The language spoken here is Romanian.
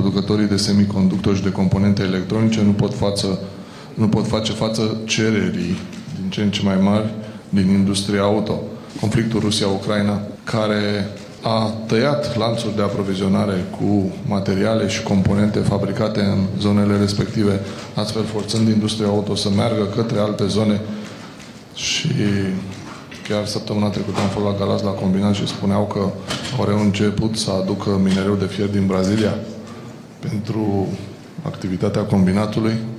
producătorii de semiconductori și de componente electronice nu pot face față cererii din ce în ce mai mari din industria auto. Conflictul Rusia-Ucraina, care a tăiat lanțuri de aprovizionare cu materiale și componente fabricate în zonele respective, astfel forțând industria auto să meargă către alte zone. Și chiar săptămâna trecută am fost la Galați la combinat și spuneau că au început să aducă minereu de fier din Brazilia pentru activitatea combinatului.